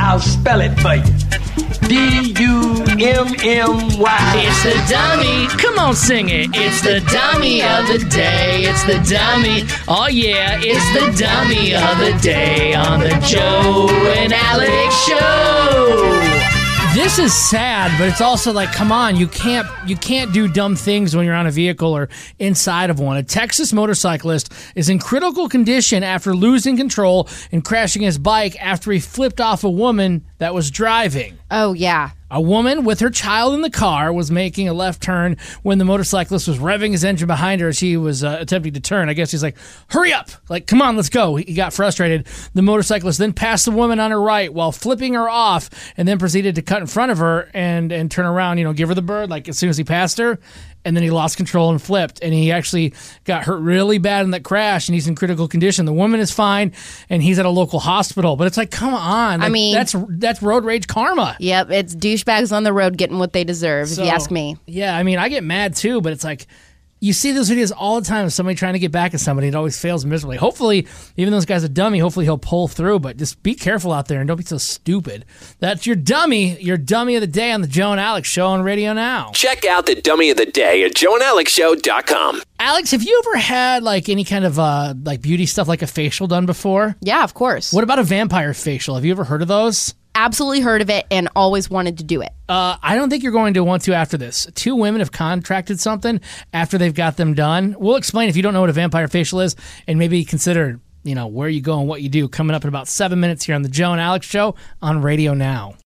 I'll spell it for you. D-U-M-M-Y. It's the dummy. Come on, sing it. It's the dummy of the day. It's the dummy. Oh, yeah. It's the dummy of the day on the Joe and Alex Show. This is sad, but it's also like, come on, you can't do dumb things when you're on a vehicle or inside of one. A Texas motorcyclist is in critical condition after losing control and crashing his bike after he flipped off a woman that was driving. Oh, yeah. A woman with her child in the car was making a left turn when the motorcyclist was revving his engine behind her as she was attempting to turn. I guess he's like, hurry up! Like, come on, let's go. He got frustrated. The motorcyclist then passed the woman on her right while flipping her off and then proceeded to cut in front of her and turn around, give her the bird, like as soon as he passed her. And then he lost control and flipped, and he actually got hurt really bad in that crash, and he's in critical condition. The woman is fine, and he's at a local hospital. But it's like, come on. Like, I mean, that's road rage karma. Yep, it's douchebags on the road getting what they deserve, if you ask me. Yeah, I mean, I get mad too, but it's like, you see those videos all the time of somebody trying to get back at somebody. It always fails miserably. Hopefully, even though this guy's a dummy, hopefully he'll pull through. But just be careful out there and don't be so stupid. That's your dummy of the day on the Joe and Alex Show on Radio Now. Check out the dummy of the day at joeandalexshow.com. Alex, have you ever had like any kind of like beauty stuff, like a facial done before? Yeah, of course. What about a vampire facial? Have you ever heard of those? Absolutely heard of it and always wanted to do it. I don't think you're going to want to after this. 2 women have contracted something after they've got them done. We'll explain if you don't know what a vampire facial is and maybe consider, where you go and what you do coming up in about 7 minutes here on the Joe and Alex Show on Radio Now.